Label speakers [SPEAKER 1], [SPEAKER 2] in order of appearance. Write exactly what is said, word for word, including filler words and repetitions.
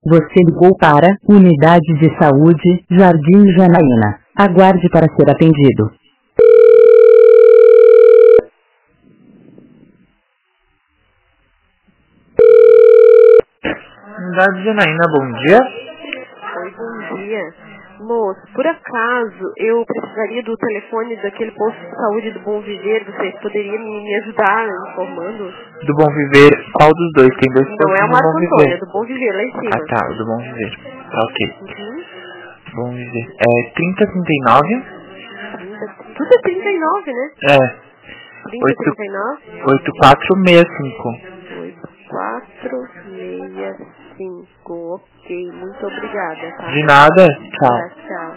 [SPEAKER 1] Você ligou para Unidade de Saúde, Jardim Janaína. Aguarde para ser atendido.
[SPEAKER 2] Unidade de Janaína, bom dia.
[SPEAKER 3] Oi, bom dia. Moço, por acaso eu precisaria do telefone daquele posto de saúde do Bom Viver. Você poderia me, me ajudar informando?
[SPEAKER 2] Do Bom Viver, qual dos dois? Tem dois
[SPEAKER 3] Não
[SPEAKER 2] postos
[SPEAKER 3] é o
[SPEAKER 2] no Bom
[SPEAKER 3] Marco Antônio, é
[SPEAKER 2] Viver.
[SPEAKER 3] do Bom Viver, lá em
[SPEAKER 2] Ah
[SPEAKER 3] cima.
[SPEAKER 2] tá, o do Bom Viver. Tá ok.
[SPEAKER 3] Uhum.
[SPEAKER 2] Bom Viver. É trinta trinta e nove?
[SPEAKER 3] trinta, tudo é trinta e nove, né?
[SPEAKER 2] É.
[SPEAKER 3] trinta, trinta e nove?
[SPEAKER 2] oito quatro seis cinco.
[SPEAKER 3] oito quatro seis cinco. Ok, muito obrigada, tá?
[SPEAKER 2] De nada, tchau.
[SPEAKER 3] Tá, tchau.